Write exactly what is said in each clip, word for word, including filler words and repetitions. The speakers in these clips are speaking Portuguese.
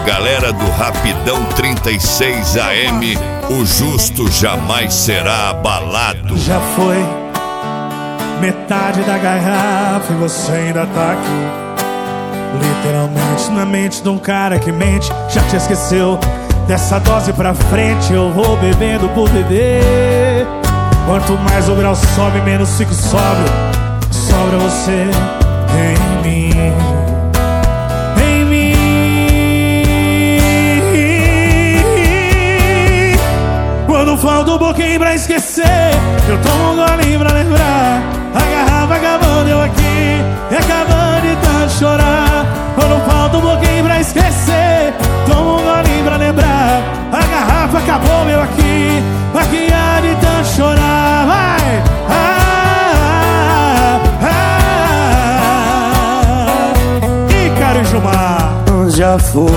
Galera do Rapidão trinta e seis A M, o justo jamais será abalado. Já foi metade da garrafa e você ainda tá aqui. Literalmente na mente de um cara que mente. Já te esqueceu? Dessa dose pra frente eu vou bebendo por beber. Quanto mais o grau sobe, menos fico sóbrio. Sobra você em mim, em mim. Quando falta um pouquinho pra esquecer, eu tomo um golinho pra lembrar. A garrafa acabando, eu aqui, e acabando de tanto chorar. Quando falta um pouquinho pra esquecer, tomo um golinho pra lembrar. A garrafa acabou, eu aqui, aqui há de tanto chorar. Vai! Ah, ah, ah. E Carijumar? Já foi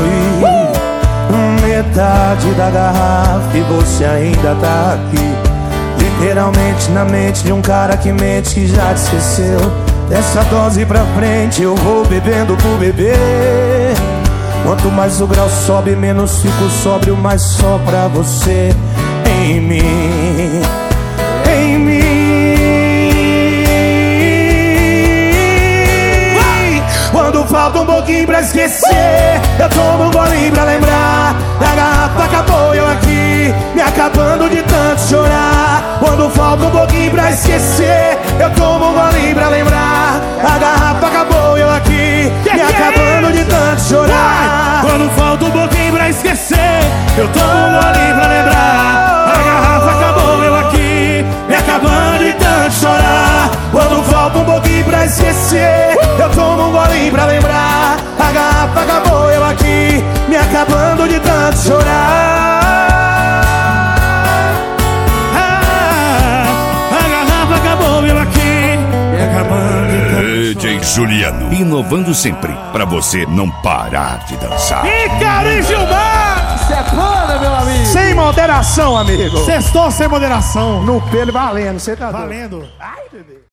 metade da garrafa e você ainda tá aqui. Literalmente na mente de um cara que mente, que já te esqueceu. Dessa dose pra frente eu vou bebendo por beber. Quanto mais o grau sobe, menos fico sóbrio, mais só pra você em mim, em mim. Quando falta um pouquinho pra esquecer, eu tomo um golinho pra lembrar. A garrafa acabou, eu aqui, me acabando de tanto chorar. Quando falta um pouquinho pra esquecer, eu tomo um golinho pra lembrar. A garrafa acabou, eu aqui, me acabando de tanto chorar. Quando falta um pouquinho pra esquecer, eu tomo um golinho pra lembrar. A garrafa acabou, eu aqui, me acabando de tanto chorar. Quando falta um pouquinho pra esquecer, eu tomo um golinho pra lembrar. A garrafa acabou, eu aqui, me acabando de tanto chorar. D J Juliano, inovando sempre, pra você não parar de dançar. E Carijumar! Isso é foda, meu amigo! Sem moderação, amigo! Sextou sem moderação. No pelo valendo, você tá valendo. Ai, bebê.